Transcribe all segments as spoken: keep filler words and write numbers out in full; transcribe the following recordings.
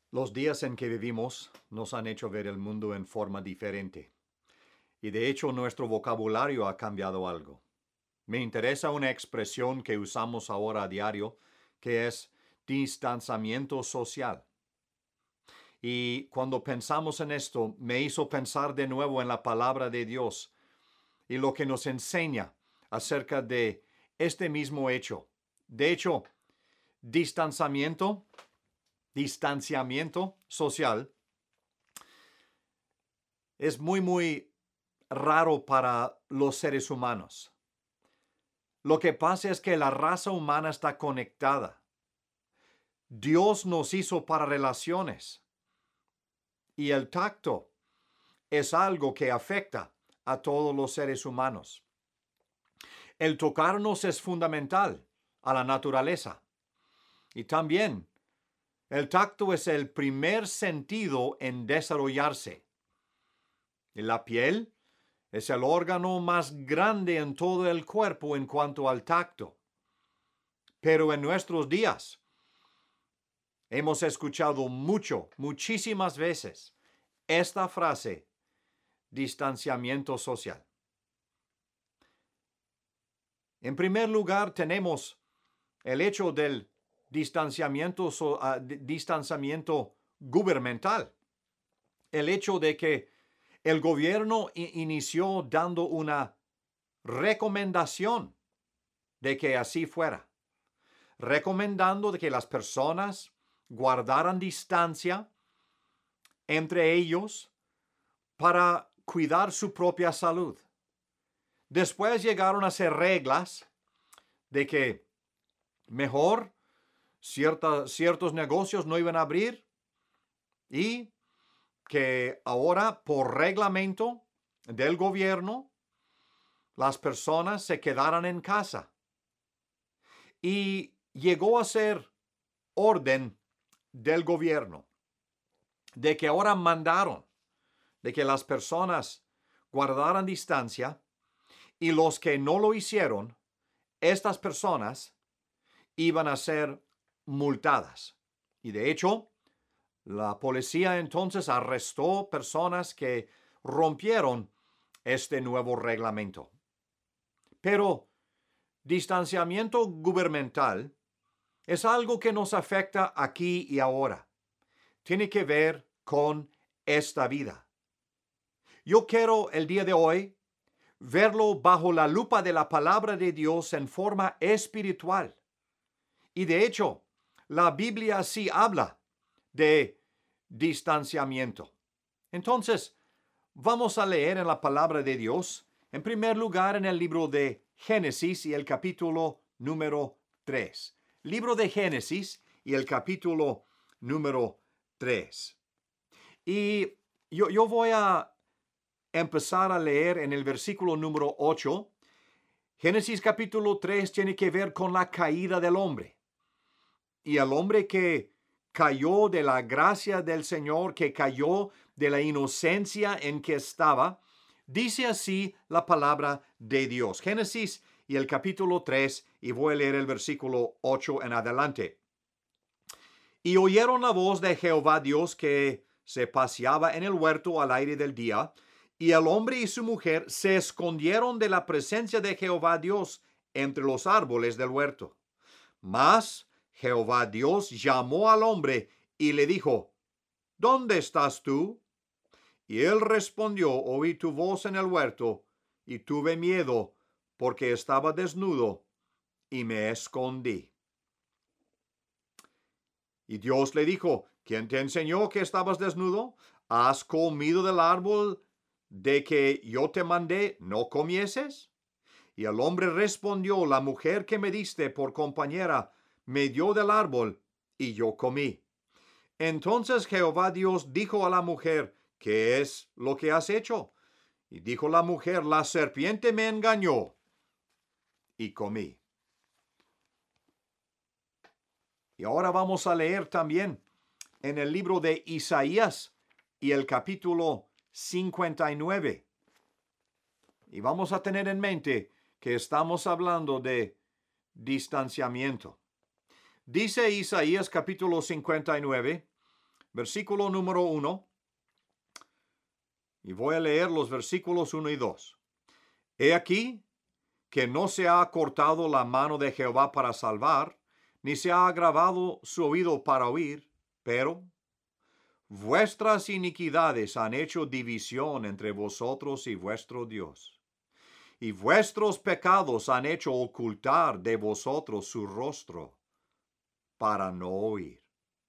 Los días en que vivimos nos han hecho ver el mundo en forma diferente. Y de hecho nuestro vocabulario ha cambiado algo. Me interesa una expresión que usamos ahora a diario, que es distanciamiento social. Y cuando pensamos en esto, me hizo pensar de nuevo en la palabra de Dios y lo que nos enseña acerca de este mismo hecho. De hecho, distanciamiento, distanciamiento social es muy, muy raro para los seres humanos. Lo que pasa es que la raza humana está conectada. Dios nos hizo para relaciones. Y el tacto es algo que afecta a todos los seres humanos. El tocarnos es fundamental a la naturaleza. Y también el tacto es el primer sentido en desarrollarse. Y la piel es el órgano más grande en todo el cuerpo en cuanto al tacto. Pero en nuestros días hemos escuchado mucho, muchísimas veces, esta frase, distanciamiento social. En primer lugar, tenemos el hecho del distanciamiento, uh, distanciamiento gubernamental. El hecho de que el gobierno inició dando una recomendación de que así fuera, recomendando de que las personas guardaran distancia entre ellos para cuidar su propia salud. Después llegaron a ser reglas de que mejor cierta, ciertos negocios no iban a abrir y que ahora por reglamento del gobierno las personas se quedaran en casa. Y llegó a ser orden del gobierno de que ahora mandaron de que las personas guardaran distancia y los que no lo hicieron, estas personas iban a ser multadas. Y de hecho, la policía entonces arrestó personas que rompieron este nuevo reglamento. Pero distanciamiento gubernamental es algo que nos afecta aquí y ahora. Tiene que ver con esta vida. Yo quiero el día de hoy verlo bajo la lupa de la palabra de Dios en forma espiritual. Y de hecho, la Biblia sí habla de distanciamiento. Entonces, vamos a leer en la palabra de Dios, en primer lugar en el libro de Génesis y el capítulo número tres. Libro de Génesis y el capítulo número tres. Y yo, yo voy a empezar a leer en el versículo número ocho. Génesis capítulo tres tiene que ver con la caída del hombre. Y el hombre que cayó de la gracia del Señor, que cayó de la inocencia en que estaba, dice así la palabra de Dios. Génesis y el capítulo tres, y voy a leer el versículo ocho en adelante. Y oyeron la voz de Jehová Dios que se paseaba en el huerto al aire del día, y el hombre y su mujer se escondieron de la presencia de Jehová Dios entre los árboles del huerto. Mas Jehová Dios llamó al hombre y le dijo, ¿dónde estás tú? Y él respondió, oí tu voz en el huerto, y tuve miedo, porque estaba desnudo, y me escondí. Y Dios le dijo, ¿quién te enseñó que estabas desnudo? ¿Has comido del árbol de que yo te mandé no comieses? Y el hombre respondió, la mujer que me diste por compañera me dio del árbol, y yo comí. Entonces Jehová Dios dijo a la mujer, ¿qué es lo que has hecho? Y dijo la mujer, la serpiente me engañó, y comí. Y ahora vamos a leer también en el libro de Isaías y el capítulo cincuenta y nueve. Y vamos a tener en mente que estamos hablando de distanciamiento. Dice Isaías capítulo cincuenta y nueve, versículo número uno, y voy a leer los versículos uno y dos. He aquí que no se ha cortado la mano de Jehová para salvar, ni se ha agravado su oído para oír, pero vuestras iniquidades han hecho división entre vosotros y vuestro Dios, y vuestros pecados han hecho ocultar de vosotros su rostro para no oír.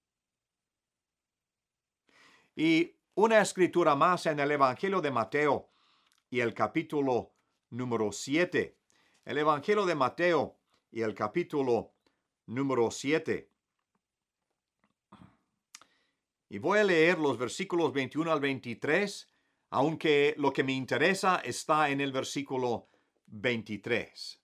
Y una escritura más en el Evangelio de Mateo y el capítulo número siete. El Evangelio de Mateo y el capítulo número siete. Y voy a leer los versículos veintiuno al veintitrés, aunque lo que me interesa está en el versículo veintitrés.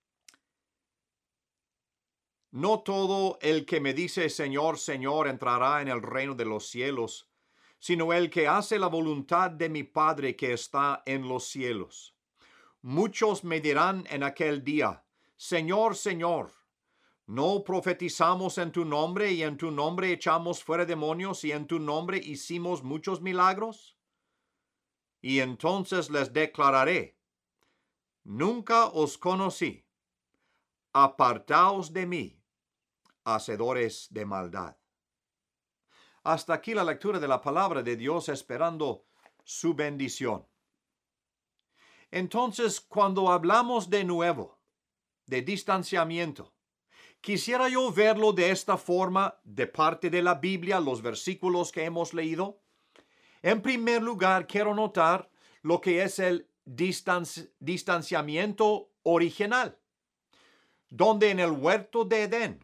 No todo el que me dice Señor, Señor entrará en el reino de los cielos, sino el que hace la voluntad de mi Padre que está en los cielos. Muchos me dirán en aquel día, Señor, Señor, ¿no profetizamos en tu nombre y en tu nombre echamos fuera demonios y en tu nombre hicimos muchos milagros? Y entonces les declararé, nunca os conocí, apartaos de mí, hacedores de maldad. Hasta aquí la lectura de la palabra de Dios, esperando su bendición. Entonces, cuando hablamos de nuevo, de distanciamiento, quisiera yo verlo de esta forma, de parte de la Biblia, los versículos que hemos leído. En primer lugar, quiero notar lo que es el distanci- distanciamiento original, donde en el huerto de Edén,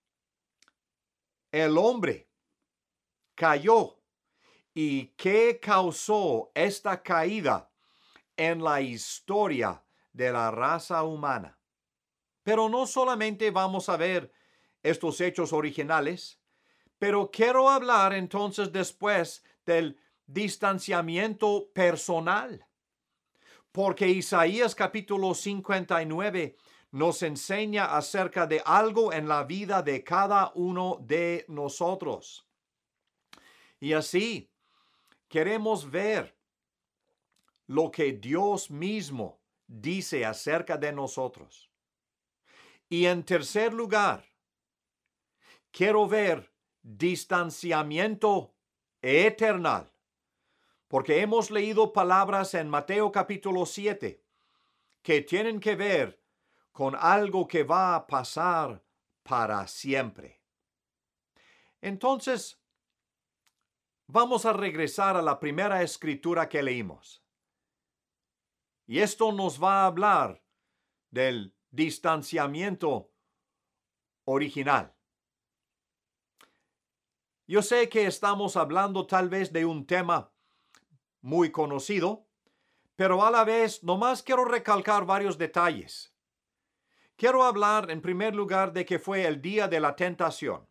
el hombre cayó. ¿Y qué causó esta caída en la historia de la raza humana? Pero no solamente vamos a ver estos hechos originales, pero quiero hablar entonces después del distanciamiento personal, porque Isaías capítulo cincuenta y nueve nos enseña acerca de algo en la vida de cada uno de nosotros. Y así queremos ver lo que Dios mismo dice acerca de nosotros. Y en tercer lugar, quiero ver distanciamiento eterno, porque hemos leído palabras en Mateo capítulo siete que tienen que ver con algo que va a pasar para siempre. Entonces, vamos a regresar a la primera escritura que leímos. Y esto nos va a hablar del distanciamiento original. Yo sé que estamos hablando tal vez de un tema muy conocido, pero a la vez nomás quiero recalcar varios detalles. Quiero hablar en primer lugar de que fue el día de la tentación.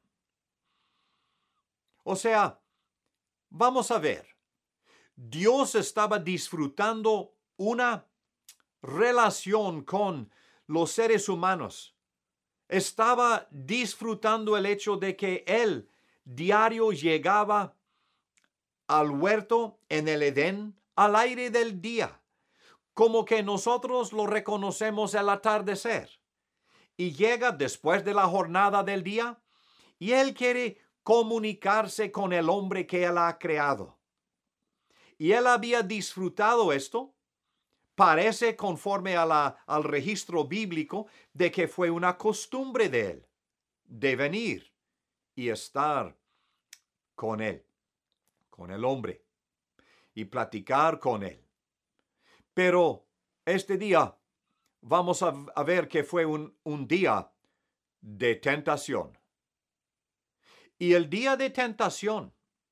O sea, vamos a ver, Dios estaba disfrutando una relación con los seres humanos. Estaba disfrutando el hecho de que Él diario llegaba al huerto en el Edén al aire del día, como que nosotros lo reconocemos al atardecer. Y llega después de la jornada del día y Él quiere comunicarse con el hombre que Él ha creado. Y Él había disfrutado esto. Parece conforme a la, al registro bíblico de que fue una costumbre de Él, de venir y estar con Él, con el hombre, y platicar con Él. Pero este día vamos a, a ver que fue un, un día de tentación. Y el día de tentación,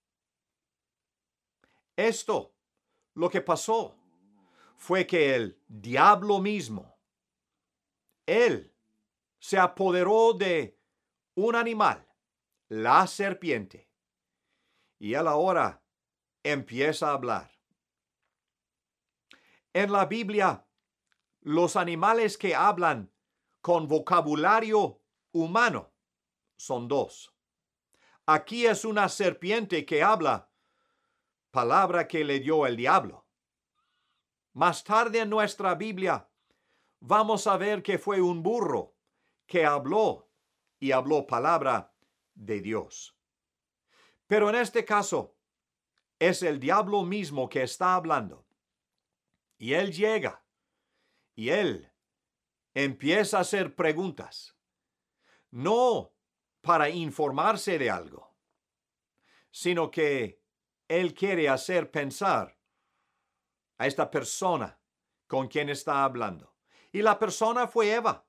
esto, lo que pasó, fue que el diablo mismo, él se apoderó de un animal, la serpiente, y él ahora empieza a hablar. En la Biblia, los animales que hablan con vocabulario humano son dos. Aquí es una serpiente que habla, palabra que le dio el diablo. Más tarde en nuestra Biblia vamos a ver que fue un burro que habló y habló palabra de Dios. Pero en este caso es el diablo mismo que está hablando. Y él llega y él empieza a hacer preguntas, no para informarse de algo, sino que él quiere hacer pensar a esta persona con quien está hablando. Y la persona fue Eva.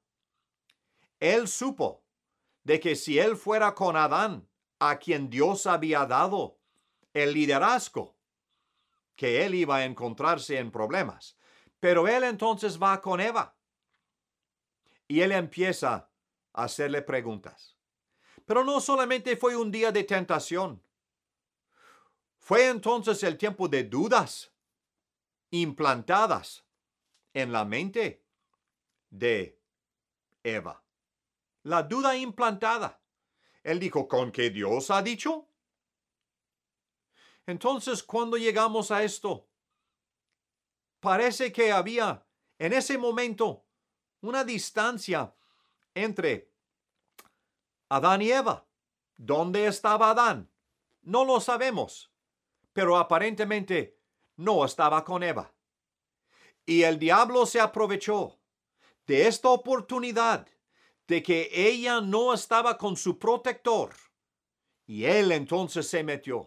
Él supo de que si él fuera con Adán, a quien Dios había dado el liderazgo, que él iba a encontrarse en problemas. Pero él entonces va con Eva. Y él empieza a hacerle preguntas. Pero no solamente fue un día de tentación. Fue entonces el tiempo de dudas implantadas en la mente de Eva. La duda implantada. Él dijo, ¿con qué Dios ha dicho? Entonces, cuando llegamos a esto, parece que había en ese momento una distancia entre Adán y Eva. ¿Dónde estaba Adán? No lo sabemos, pero aparentemente no estaba con Eva. Y el diablo se aprovechó de esta oportunidad de que ella no estaba con su protector. Y él entonces se metió.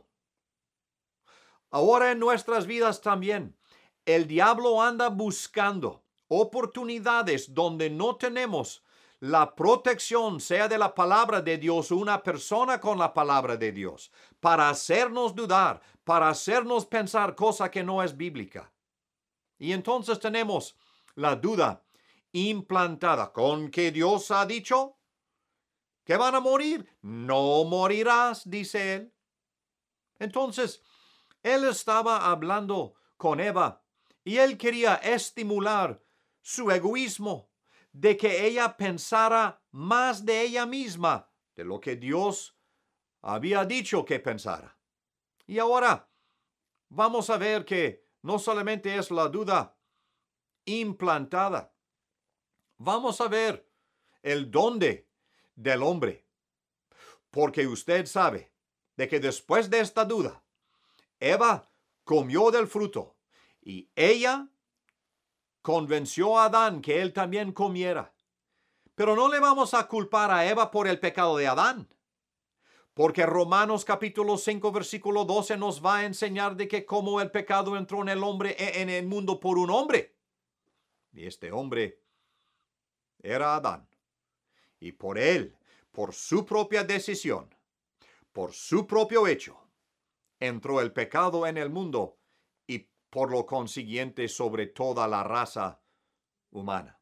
Ahora en nuestras vidas también, el diablo anda buscando oportunidades donde no tenemos la protección, sea de la palabra de Dios o una persona con la palabra de Dios, para hacernos dudar, para hacernos pensar cosa que no es bíblica. Y entonces tenemos la duda implantada. ¿Con qué Dios ha dicho? ¿Que van a morir? No morirás, dice él. Entonces, él estaba hablando con Eva y él quería estimular su egoísmo, de que ella pensara más de ella misma de lo que Dios había dicho que pensara. Y ahora vamos a ver que no solamente es la duda implantada, vamos a ver el dónde del hombre, porque usted sabe de que después de esta duda, Eva comió del fruto y ella convenció a Adán que él también comiera. Pero no le vamos a culpar a Eva por el pecado de Adán, porque Romanos capítulo cinco versículo doce nos va a enseñar de que como el pecado entró en el hombre, en el mundo por un hombre. Y este hombre era Adán. Y por él, por su propia decisión, por su propio hecho, entró el pecado en el mundo y por lo consiguiente sobre toda la raza humana.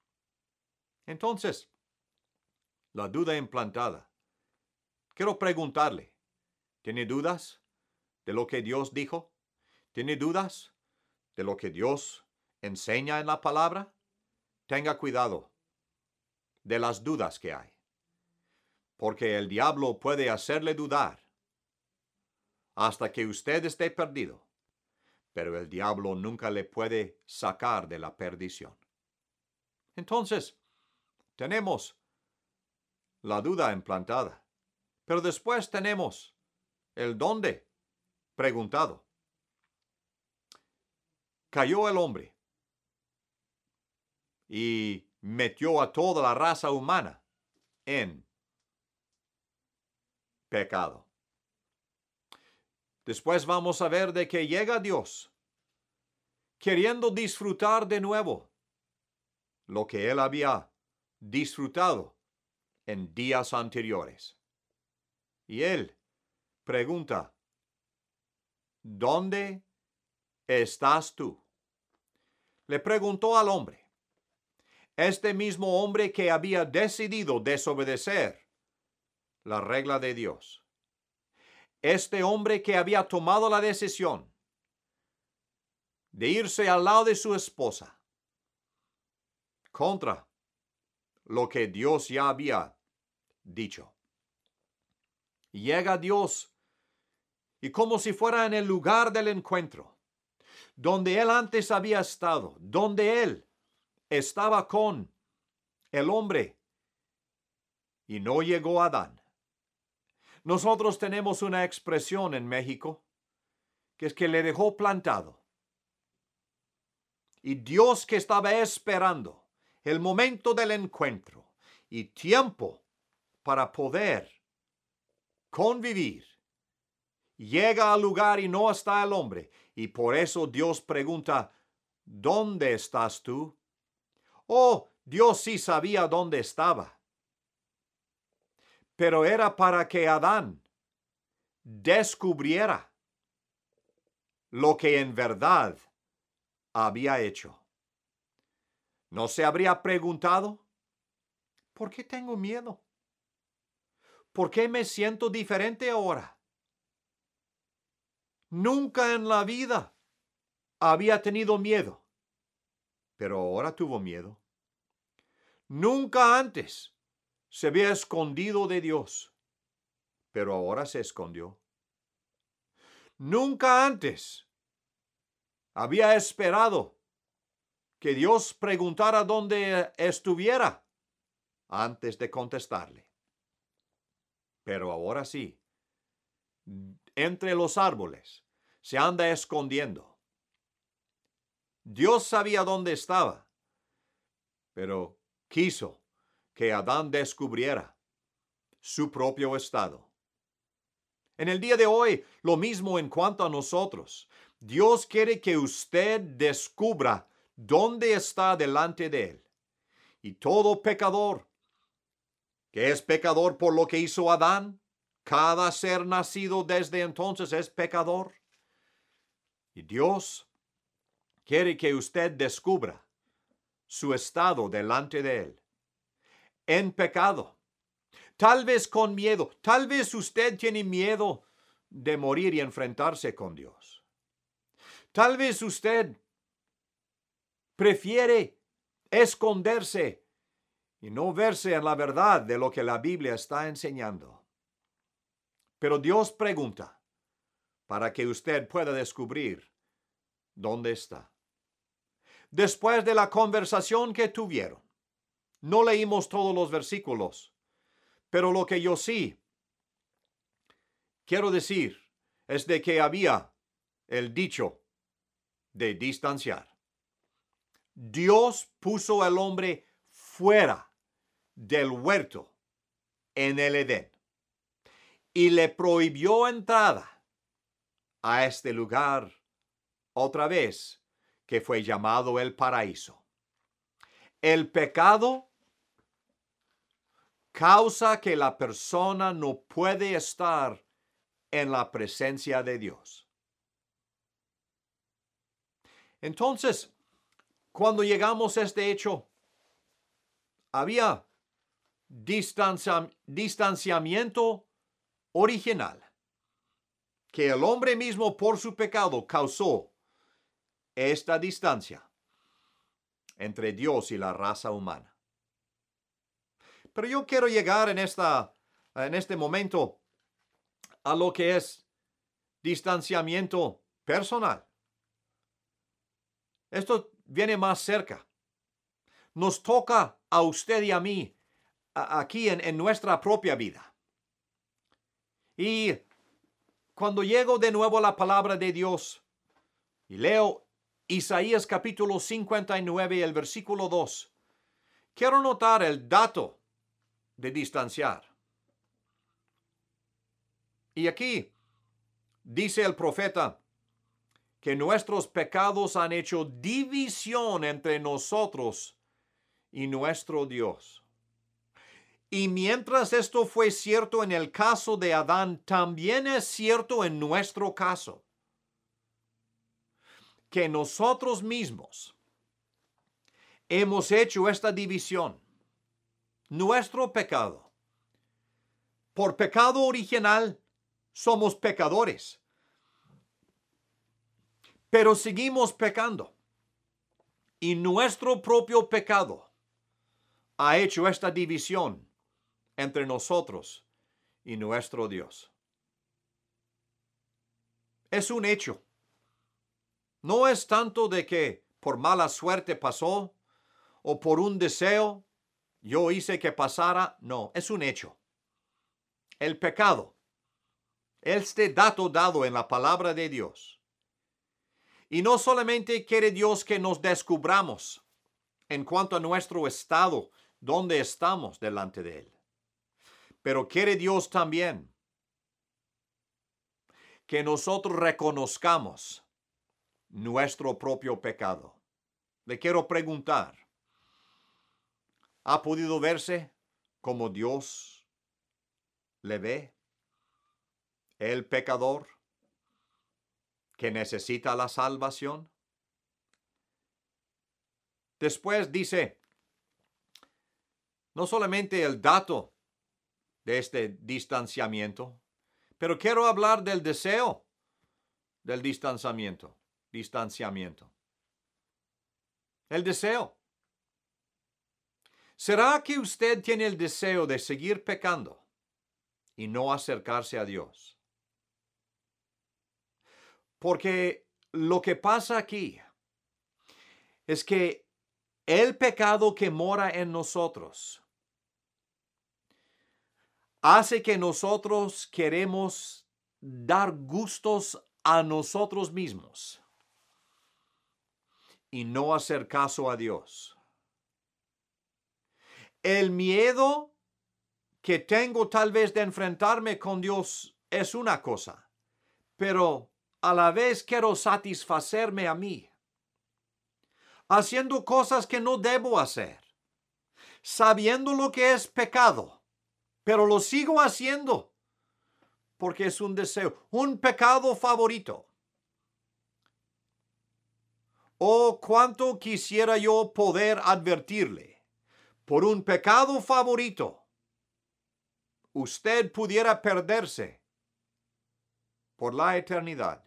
Entonces, la duda implantada. Quiero preguntarle, ¿tiene dudas de lo que Dios dijo? ¿Tiene dudas de lo que Dios enseña en la palabra? Tenga cuidado de las dudas que hay, porque el diablo puede hacerle dudar hasta que usted esté perdido, pero el diablo nunca le puede sacar de la perdición. Entonces, tenemos la duda implantada, pero después tenemos el dónde preguntado. Cayó el hombre y metió a toda la raza humana en pecado. Después vamos a ver de que llega Dios queriendo disfrutar de nuevo lo que él había disfrutado en días anteriores. Y él pregunta, ¿dónde estás tú? Le preguntó al hombre, este mismo hombre que había decidido desobedecer la regla de Dios. Este hombre que había tomado la decisión de irse al lado de su esposa contra lo que Dios ya había dicho. Y llega Dios, y como si fuera en el lugar del encuentro, donde Él antes había estado, donde Él estaba con el hombre, y no llegó Adán. Nosotros tenemos una expresión en México, que es que le dejó plantado. Y Dios, que estaba esperando el momento del encuentro y tiempo para poder convivir, llega al lugar y no está el hombre. Y por eso Dios pregunta, ¿dónde estás tú? Oh, Dios sí sabía dónde estaba. Pero era para que Adán descubriera lo que en verdad había hecho. ¿No se habría preguntado? ¿Por qué tengo miedo? ¿Por qué me siento diferente ahora? Nunca en la vida había tenido miedo, pero ahora tuvo miedo. Nunca antes se había escondido de Dios, pero ahora se escondió. Nunca antes había esperado que Dios preguntara dónde estuviera antes de contestarle. Pero ahora sí, entre los árboles se anda escondiendo. Dios sabía dónde estaba, pero quiso que Adán descubriera su propio estado. En el día de hoy, lo mismo en cuanto a nosotros. Dios quiere que usted descubra dónde está delante de Él. Y todo pecador, que es pecador por lo que hizo Adán, cada ser nacido desde entonces es pecador. Y Dios quiere que usted descubra su estado delante de Él. En pecado. Tal vez con miedo. Tal vez usted tiene miedo de morir y enfrentarse con Dios. Tal vez usted prefiere esconderse y no verse en la verdad de lo que la Biblia está enseñando. Pero Dios pregunta para que usted pueda descubrir dónde está. Después de la conversación que tuvieron, no leímos todos los versículos, pero lo que yo sí quiero decir es de que había el dicho de distanciar. Dios puso al hombre fuera del huerto en el Edén y le prohibió entrada a este lugar otra vez que fue llamado el paraíso. El pecado causa que la persona no puede estar en la presencia de Dios. Entonces, cuando llegamos a este hecho, había distancia, distanciamiento original que el hombre mismo por su pecado causó esta distancia entre Dios y la raza humana. Pero yo quiero llegar en, esta, en este momento a lo que es distanciamiento personal. Esto viene más cerca. Nos toca a usted y a mí a, aquí en, en nuestra propia vida. Y cuando llego de nuevo a la palabra de Dios y leo Isaías capítulo cincuenta y nueve, el versículo dos, quiero notar el dato de distanciar. Y aquí dice el profeta que nuestros pecados han hecho división entre nosotros y nuestro Dios. Y mientras esto fue cierto en el caso de Adán, también es cierto en nuestro caso. Que nosotros mismos hemos hecho esta división. Nuestro pecado. Por pecado original, somos pecadores. Pero seguimos pecando. Y nuestro propio pecado ha hecho esta división entre nosotros y nuestro Dios. Es un hecho. No es tanto de que por mala suerte pasó o por un deseo yo hice que pasara. No, es un hecho. El pecado, este dato dado en la palabra de Dios. Y no solamente quiere Dios que nos descubramos en cuanto a nuestro estado, donde estamos delante de Él, pero quiere Dios también que nosotros reconozcamos nuestro propio pecado. Le quiero preguntar, ¿ha podido verse como Dios le ve? El pecador que necesita la salvación. Después dice, no solamente el dato de este distanciamiento, pero quiero hablar del deseo del distanciamiento. Distanciamiento. El deseo. ¿Será que usted tiene el deseo de seguir pecando y no acercarse a Dios? Porque lo que pasa aquí es que el pecado que mora en nosotros hace que nosotros queremos dar gustos a nosotros mismos y no hacer caso a Dios. El miedo que tengo tal vez de enfrentarme con Dios es una cosa, pero a la vez quiero satisfacerme a mí, haciendo cosas que no debo hacer, sabiendo lo que es pecado, pero lo sigo haciendo porque es un deseo, un pecado favorito. Oh, cuánto quisiera yo poder advertirle, por un pecado favorito, usted pudiera perderse por la eternidad.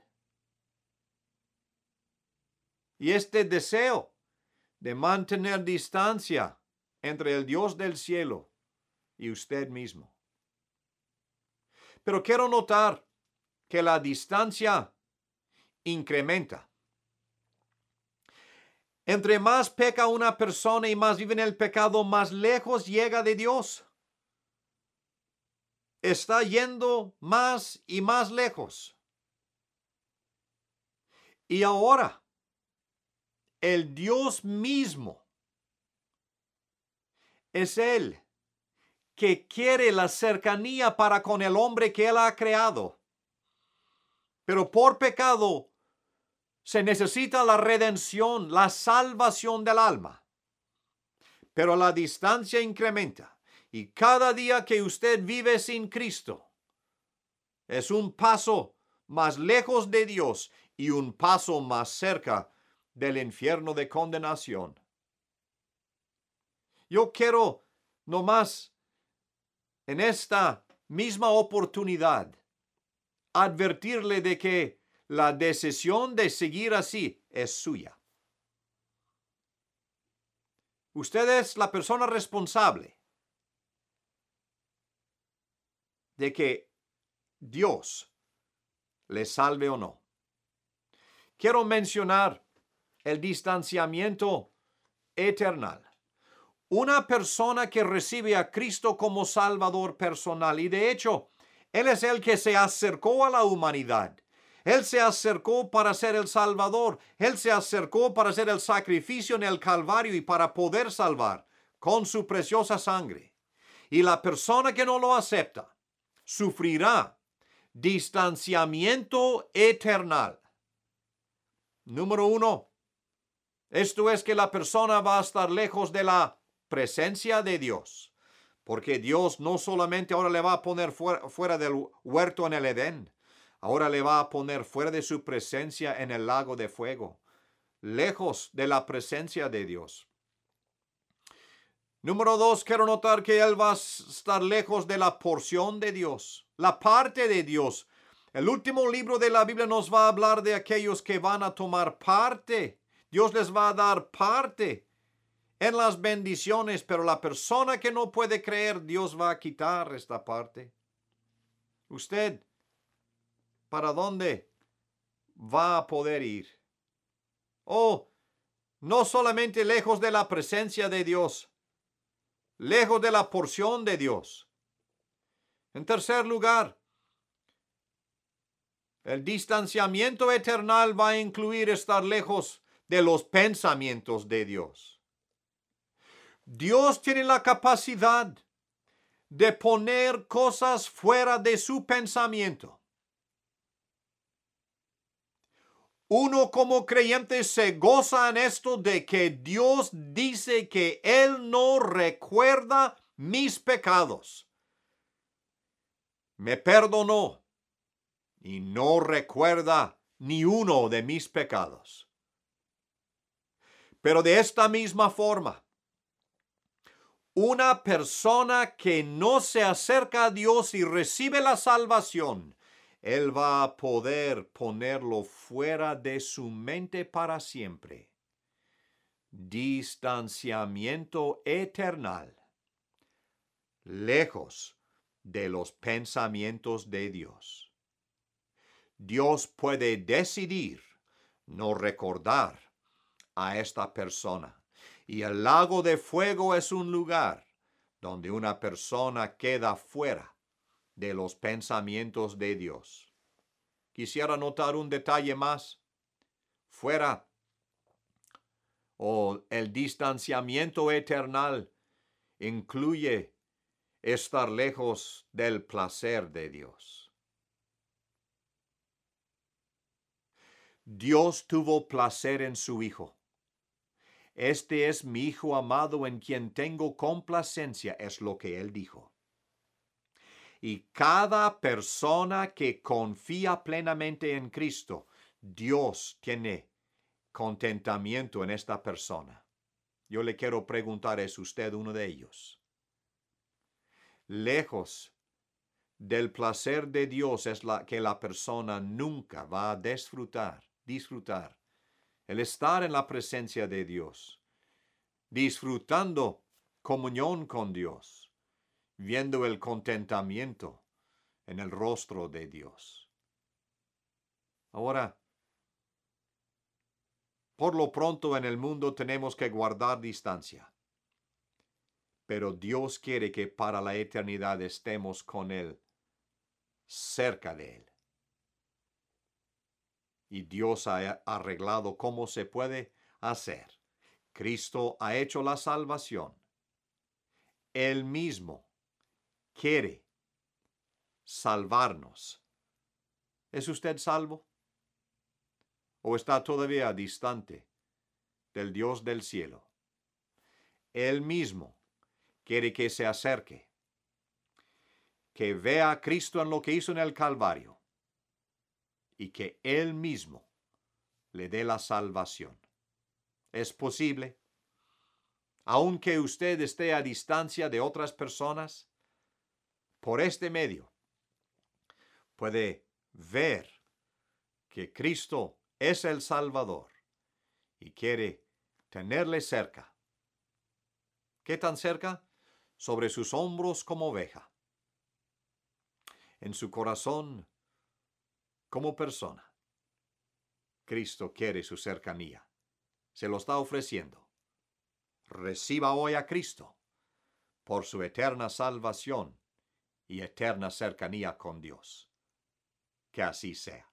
Y este deseo de mantener distancia entre el Dios del cielo y usted mismo. Pero quiero notar que la distancia incrementa. Entre más peca una persona y más vive en el pecado, más lejos llega de Dios. Está yendo más y más lejos. Y ahora, el Dios mismo es Él que quiere la cercanía para con el hombre que Él ha creado. Pero por pecado se necesita la redención, la salvación del alma. Pero la distancia incrementa. Y cada día que usted vive sin Cristo, es un paso más lejos de Dios y un paso más cerca del infierno de condenación. Yo quiero nomás en esta misma oportunidad advertirle de que la decisión de seguir así es suya. Usted es la persona responsable de que Dios le salve o no. Quiero mencionar el distanciamiento eternal. Una persona que recibe a Cristo como Salvador personal, y de hecho, Él es el que se acercó a la humanidad. Él se acercó para ser el Salvador. Él se acercó para hacer el sacrificio en el Calvario y para poder salvar con su preciosa sangre. Y la persona que no lo acepta sufrirá distanciamiento eternal. Número uno, esto es que la persona va a estar lejos de la presencia de Dios, porque Dios no solamente ahora le va a poner fuera, fuera del huerto en el Edén, ahora le va a poner fuera de su presencia en el lago de fuego, lejos de la presencia de Dios. Número dos, quiero notar que Él va a estar lejos de la porción de Dios, la parte de Dios. El último libro de la Biblia nos va a hablar de aquellos que van a tomar parte. Dios les va a dar parte en las bendiciones, pero la persona que no puede creer, Dios va a quitar esta parte. ¿Usted para dónde va a poder ir? Oh, no solamente lejos de la presencia de Dios, lejos de la porción de Dios. En tercer lugar, el distanciamiento eterno va a incluir estar lejos de los pensamientos de Dios. Dios tiene la capacidad de poner cosas fuera de su pensamiento. Uno como creyente se goza en esto de que Dios dice que Él no recuerda mis pecados. Me perdonó y no recuerda ni uno de mis pecados. Pero de esta misma forma, una persona que no se acerca a Dios y recibe la salvación, Él va a poder ponerlo fuera de su mente para siempre. Distanciamiento eterno, lejos de los pensamientos de Dios. Dios puede decidir no recordar a esta persona. Y el lago de fuego es un lugar donde una persona queda fuera de los pensamientos de Dios. Quisiera notar un detalle más. Fuera o el distanciamiento eterno incluye estar lejos del placer de Dios. Dios tuvo placer en su Hijo. Este es mi Hijo amado en quien tengo complacencia, es lo que Él dijo. Y cada persona que confía plenamente en Cristo, Dios tiene contentamiento en esta persona. Yo le quiero preguntar, ¿es usted uno de ellos? Lejos del placer de Dios es la que la persona nunca va a disfrutar, disfrutar. El estar en la presencia de Dios, disfrutando comunión con Dios, viendo el contentamiento en el rostro de Dios. Ahora, por lo pronto en el mundo tenemos que guardar distancia, pero Dios quiere que para la eternidad estemos con Él, cerca de Él. Y Dios ha arreglado cómo se puede hacer. Cristo ha hecho la salvación. Él mismo quiere salvarnos. ¿Es usted salvo? ¿O está todavía distante del Dios del cielo? Él mismo quiere que se acerque, que vea a Cristo en lo que hizo en el Calvario y que Él mismo le dé la salvación. ¿Es posible? Aunque usted esté a distancia de otras personas, por este medio puede ver que Cristo es el Salvador y quiere tenerle cerca. ¿Qué tan cerca? Sobre sus hombros como oveja. En su corazón como persona. Cristo quiere su cercanía. Se lo está ofreciendo. Reciba hoy a Cristo por su eterna salvación y eterna cercanía con Dios. Que así sea.